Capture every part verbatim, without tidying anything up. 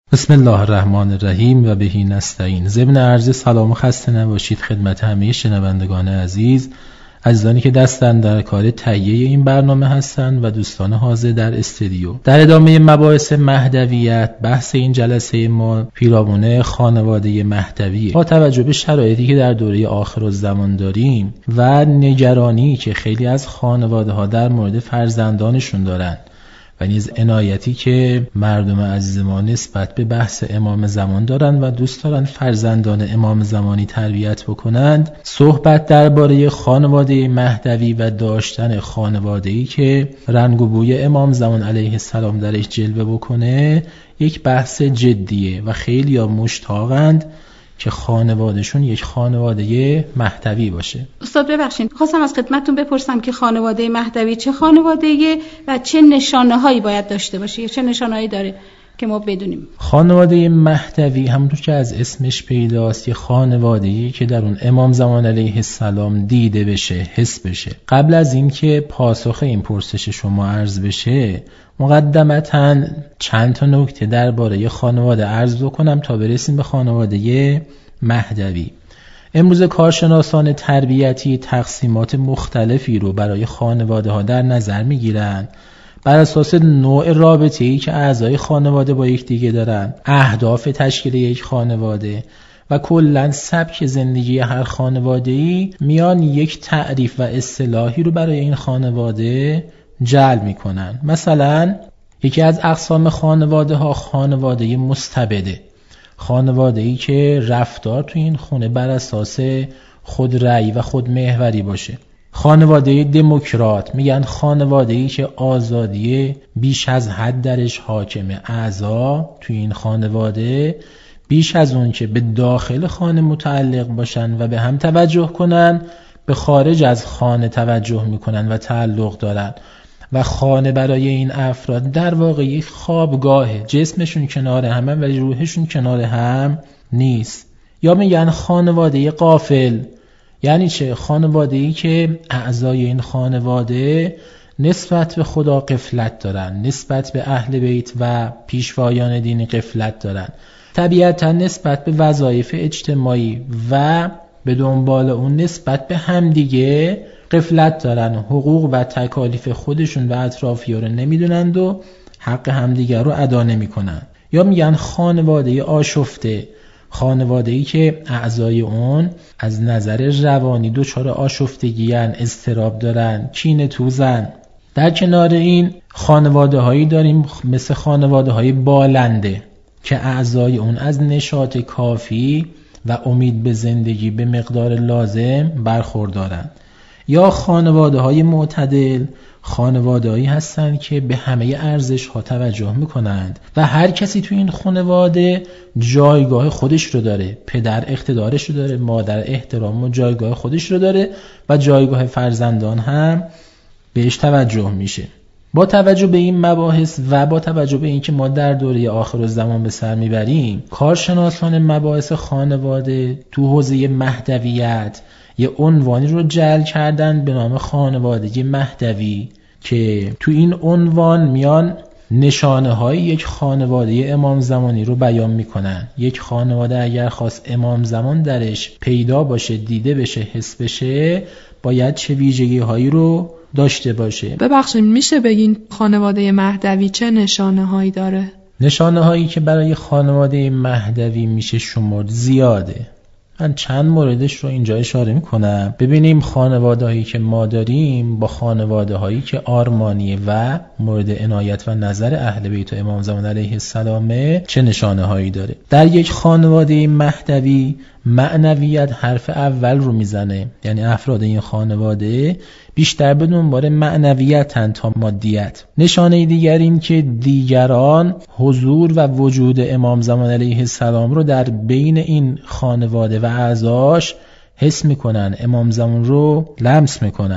بسم الله الرحمن الرحیم و بهی نستعین. ضمن عرض سلام و خسته نباشید خدمت همه شنوندگان عزیز، عزیزانی که دستن در کار تهیه این برنامه هستند و دوستان حاضر در استودیو. در ادامه مباحث مهدویت، بحث این جلسه ما پیرامون خانواده مهدویه. با توجه به شرایطی که در دوره آخرالزمان داریم و نگرانی که خیلی از خانواده ها در مورد فرزندانشون دارن و نیز عنایتی که مردم عزیز ما نسبت به بحث امام زمان دارن و دوست دارن فرزندان امام زمانی تربیت بکنند، صحبت درباره خانواده مهدوی و داشتن خانواده‌ای که رنگ و بوی امام زمان علیه السلام درش جلوه بکنه یک بحث جدیه و خیلی ها مشتاقند که خانوادهشون یک خانواده مهدوی باشه. استاد ببخشید، خواستم از خدمتتون بپرسم که خانواده مهدوی چه خانواده‌ایه و چه نشانه‌هایی باید داشته باشه یا چه نشانه‌هایی داره که ما بدونیم؟ خانواده مهدوی همونطور که از اسمش پیداست یه خانواده‌ای که در اون امام زمان علیه السلام دیده بشه، حس بشه. قبل از این که پاسخ این پرسش شما عرض بشه، مقدمتاً چند تا نکته درباره خانواده عرض بکنم تا برسیم به خانواده مهدوی. امروز کارشناسان تربیتی تقسیمات مختلفی رو برای خانواده ها در نظر میگیرن بر اساس نوع رابطه‌ای که اعضای خانواده با یکدیگه دارن، اهداف تشکیل یک خانواده و کلاً سبک زندگی هر خانواده‌ای، میان یک تعریف و اصطلاحی رو برای این خانواده جلب میکنن. مثلا یکی از اقسام خانواده ها خانواده مستبده، خانواده ای که رفتار تو این خونه بر اساس خود رأی و خود محوری باشه. خانواده دموکرات میگن خانواده ای که آزادی بیش از حد درش حاکمه، اعضا تو این خانواده بیش از اون که به داخل خانه متعلق باشن و به هم توجه کنن، به خارج از خانه توجه میکنن و تعلق دارن و خانه برای این افراد در واقع یک خوابگاهه، جسمشون کنار همه ولی روحشون کنار هم نیست. یا میگن خانواده غافل، یعنی چه؟ خانواده‌ای که اعضای این خانواده نسبت به خدا غفلت دارن، نسبت به اهل بیت و پیشوایان دینی غفلت دارن، طبیعتا نسبت به وظایف اجتماعی و به دنبال اون نسبت به همدیگه غفلت دارن، حقوق و تکالیف خودشون و اطرافیان رو نمیدونند و حق همدیگه رو ادا نمیکنن. یا میگن خانواده آشفته، خانواده‌ای که اعضای اون از نظر روانی دچار آشفتگی ان، اضطراب دارن، کینه توزن. در کنار این خانواده هایی داریم مثل خانواده های بالنده که اعضای اون از نشاط کافی و امید به زندگی به مقدار لازم برخوردارن. یا خانواده های معتدل، خانواده هایی هستن که به همه ارزش ها توجه میکنند و هر کسی تو این خانواده جایگاه خودش رو داره، پدر اقتدارش رو داره، مادر احترام و جایگاه خودش رو داره و جایگاه فرزندان هم بهش توجه میشه. با توجه به این مباحث و با توجه به این که ما در دوره آخرالزمان به سر میبریم، کارشناسان مباحث خانواده تو حوزه مهدویت یه عنوانی رو جعل کردن به نام خانواده مهدوی که تو این عنوان میان نشانه های یک خانواده امام زمانی رو بیان میکنن. یک خانواده اگر خواست امام زمان درش پیدا باشه، دیده بشه، حس بشه، باید چه ویژگی هایی رو داشته باشه؟ ببخشید میشه بگین خانواده مهدوی چه نشانه هایی داره؟ نشانه هایی که برای خانواده مهدوی میشه شمرد زیاده. من چند موردش رو اینجا اشاره میکنم. ببینیم خانواده هایی که ما داریم با خانواده هایی که آرمانیه و مورد عنایت و نظر اهل بیت و امام زمان علیه السلام چه نشانه هایی داره. در یک خانواده مهدوی معنویت حرف اول رو میزنه، یعنی افراد این خانواده بیشتر به دنبال معنویتن تا مادیت. نشانه دیگر این که دیگران حضور و وجود امام زمان علیه السلام رو در بین این خانواده و اعضاش حس میکنن، امام زمان رو لمس میکنن.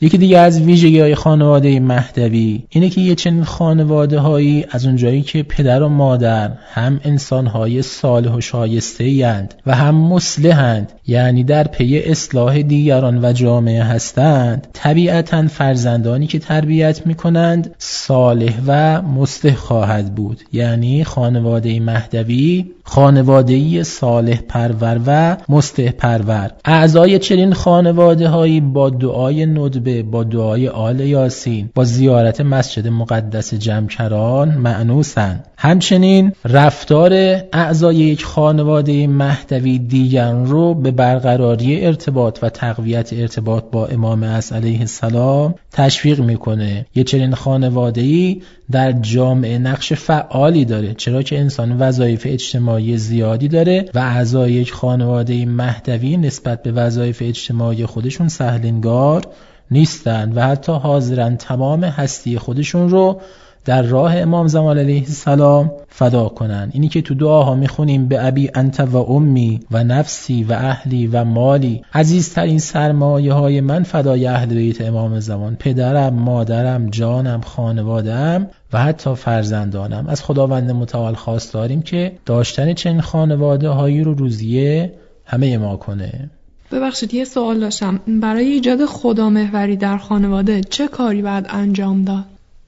یکی دیگه از ویژگی‌های خانواده مهدوی اینه که یه چنین خانواده‌هایی از اونجایی که پدر و مادر هم انسان‌های صالح و شایسته‌اند و هم مصلحند، یعنی در پی اصلاح دیگران و جامعه هستند، طبیعتاً فرزندانی که تربیت می‌کنند صالح و مصلح خواهد بود. یعنی خانواده مهدوی خانواده‌ای صالح پرور و مصلح پرور. اعضای چنین خانواده‌هایی با دعای ندبه، با دعای آل یاسین، با زیارت مسجد مقدس جمکران مأنوسند. همچنین رفتار اعضای یک خانواده مهدوی دیگران رو به برقراری ارتباط و تقویت ارتباط با امام اعظم علیه السلام تشویق میکنه. یه چنین خانواده‌ای در جامعه نقش فعالی داره، چرا که انسان وظایف اجتماعی زیادی داره و اعضای یک خانواده مهدوی نسبت به وظایف اجتماعی خودشون سهلنگار نیستن و حتی حاضرن تمام هستی خودشون رو در راه امام زمان علیه السلام فدا کنن. اینی که تو دعاها میخونیم به ابی انت و امی و نفسی و اهلی و مالی، عزیزترین سرمایه های من فدای اهل بیت امام زمان، پدرم، مادرم، جانم، خانواده‌ام و حتی فرزندانم. از خداوند متعال خواست داریم که داشتن چنین خانواده هایی رو روزیه همه ما کنه. ببخشید یه سوال داشتم، برای ایجاد خدامحوری در خانواده چه کاری باید انجام داد؟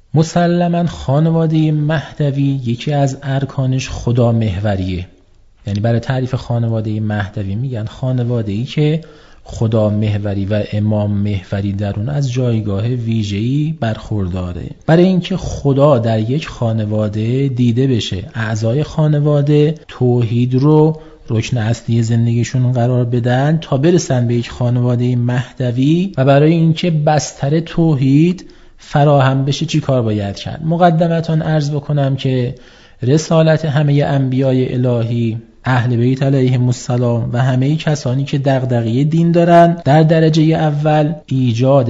مسلماً خانواده مهدوی یکی از ارکانش خدا محوریه. یعنی برای تعریف خانواده مهدوی میگن خانواده‌ای که خدا محوری و امام محوری در اون از جایگاه ویژه‌ای برخورداره. برای اینکه خدا در یک خانواده دیده بشه، اعضای خانواده توحید رو رکن اصلی زندگیشون قرار بدن تا برسن به یک خانواده مهدوی و برای اینکه بستر توحید فراهم بشه چی کار باید کرد؟ مقدمتاً عرض بکنم که رسالت همه انبیای الهی، اهل بیت علیهم السلام و همه کسانی که دغدغه دین دارن، در درجه اول ایجاد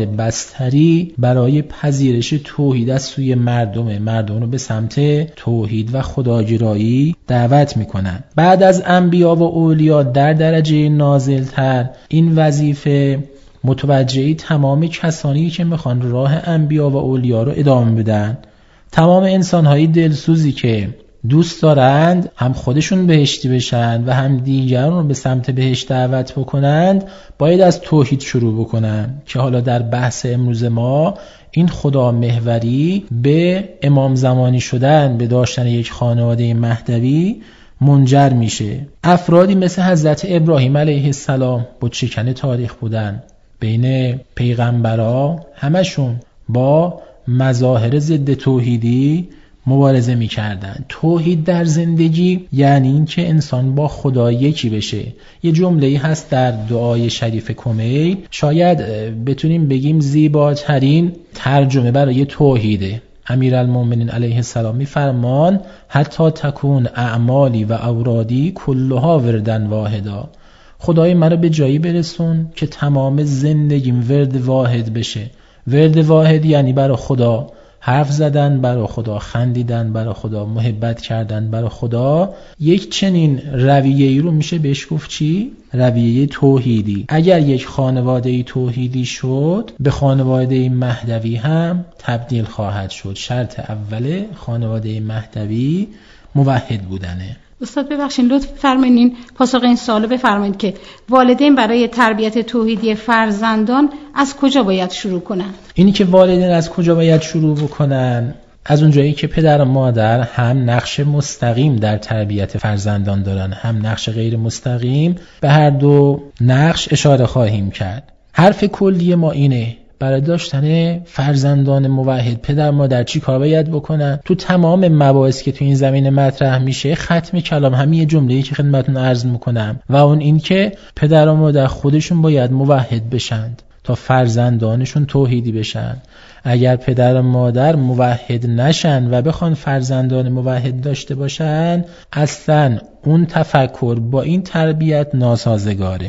بستری برای پذیرش توحید از سوی مردم مردم رو به سمت توحید و خداگرایی دعوت میکنن. بعد از انبیا و اولیا در درجه نازلتر این وظیفه متوجهی تمام کسانی که میخوان راه انبیا و اولیا رو ادامه بدن، تمام انسان‌های دلسوزی که دوست دارند هم خودشون بهشتی بشن و هم دیگران رو به سمت بهشت دعوت بکنند، باید از توحید شروع بکنن که حالا در بحث امروز ما این خدا محوری به امام زمانی شدن، به داشتن یک خانواده مهدوی منجر میشه. افرادی مثل حضرت ابراهیم علیه السلام بتشکن تاریخ بودن، بین پیغمبرها همشون با مظاهر ضد توحیدی مبارزه می‌کردن. توحید در زندگی یعنی این که انسان با خدا یکی بشه. یه جمله‌ای هست در دعای شریف کمیل، شاید بتونیم بگیم زیباترین ترجمه برای توحیده. امیرالمومنین علیه السلام می‌فرمان حتی تکون اعمالی و اورادی کلها وردن واحدا. خدای مرا به جایی برسون که تمام زندگیم ورد واحد بشه. ورد واحد یعنی برای خدا حرف زدن، برای خدا خندیدن، برای خدا محبت کردن، برای خدا. یک چنین رویه‌ای رو میشه بهش گفت چی؟ رویه توحیدی. اگر یک خانواده توحیدی شد، به خانواده مهدوی هم تبدیل خواهد شد. شرط اول خانواده مهدوی موحد بودنه. استاد ببخشید لطف فرمایید پاسخ این سوالو بفرمایید که والدین برای تربیت توحیدی فرزندان از کجا باید شروع کنن؟ اینی که والدین از کجا باید شروع بکنن، از اونجایی که پدر و مادر هم نقش مستقیم در تربیت فرزندان دارن، هم نقش غیر مستقیم. به هر دو نقش اشاره خواهیم کرد. حرف کلی ما اینه برای داشتن فرزندان موحد پدر مادر چی کار باید بکنن؟ تو تمام مباحث که تو این زمینه مطرح میشه ختم کلام همین یه جمله‌ای که خدمتتون عرض میکنم و اون این که پدر و مادر خودشون باید موحد بشن تا فرزندانشون توحیدی بشن. اگر پدر و مادر موحد نشن و بخوان فرزندان موحد داشته باشن، اصلا اون تفکر با این تربیت ناسازگاره.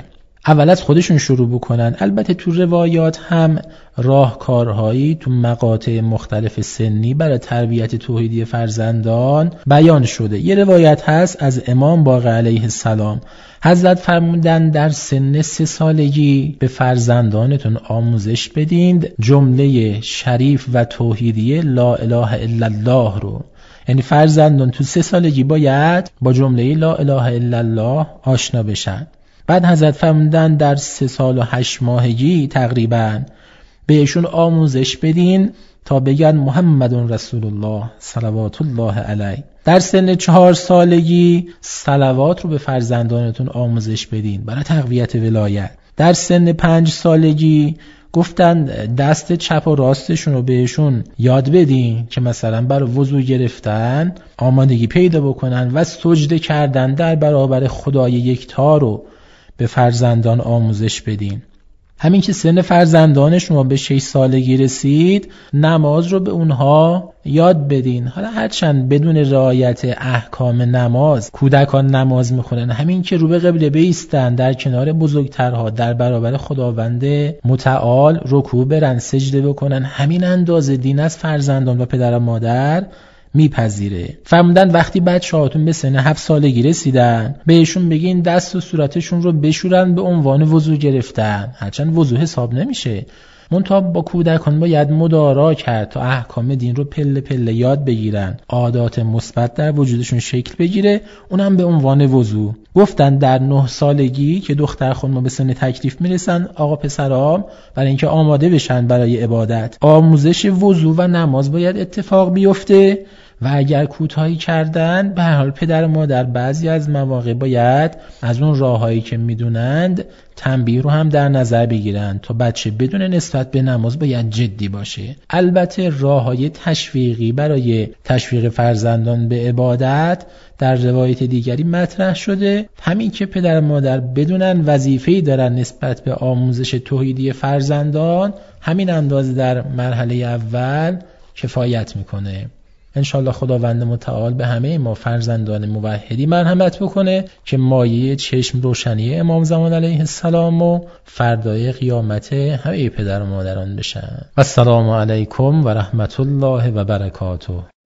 اول از خودشون شروع بکنن. البته تو روایات هم راهکارهایی تو مقاطع مختلف سنی برای تربیت توحیدی فرزندان بیان شده. یه روایت هست از امام باقر علیه السلام، حضرت فرمودن در سن سه سالگی به فرزندانتون آموزش بدین جمله شریف و توحیدی لا اله الا الله رو. یعنی فرزندان تو سه سالگی باید با جمله لا اله الا الله آشنا بشن. بعد حضرت فرمودن در سه سال و هشت ماهگی تقریبا بهشون آموزش بدین تا بگن محمد رسول الله صلوات الله علیه. در سن چهار سالگی صلوات رو به فرزندانتون آموزش بدین برای تقویت ولایت. در سن پنج سالگی گفتن دست چپ و راستشون رو بهشون یاد بدین که مثلا برای وضو گرفتن آمادگی پیدا بکنن و سجده کردن در برابر خدای یکتا رو به فرزندان آموزش بدین. همین که سن فرزندان شما به شش سالگی رسید نماز رو به اونها یاد بدین. حالا هرچند بدون رعایت احکام نماز کودکان نماز میخونن، همین که رو به قبله بایستن در کنار بزرگترها در برابر خداوند متعال رکوع برن سجده بکنن، همین اندازه دین از فرزندان و پدر و مادر میپذیره. فرمودن وقتی بچه‌هاتون به سن هفت سالگی رسیدن بهشون بگین دست و صورتشون رو بشورن به عنوان وضو گرفتن. هرچند وضو حساب نمیشه، منتها با کودکان باید مدارا کرد تا احکام دین رو پله پله یاد بگیرن، عادات مثبت در وجودشون شکل بگیره، اونم به عنوان وضو. گفتن در نه سالگی که دختر خانم به سن تکلیف میرسن آقا پسرام برای اینکه آماده بشن برای عبادت آموزش وضو و نماز باید اتفاق بیفته و اگر کوتاهی کردن به هر حال پدر و مادر بعضی از مواقع باید از اون راههایی که میدونند تنبیه رو هم در نظر بگیرن تا بچه بدون نسبت به نماز باید جدی باشه. البته راههای تشویقی برای تشویق فرزندان به عبادت در روایت دیگری مطرح شده. همین که پدر و مادر بدونن وظیفه‌ای دارن نسبت به آموزش توحیدی فرزندان همین اندازه در مرحله اول کفایت میکنه. انشالله خداوند متعال به همه ما فرزندان موحدی مرحمت بکنه که مایه چشم روشنی امام زمان علیه السلام و فردای قیامت همه پدر و مادران بشن. و السلام علیکم و رحمت الله و برکاته.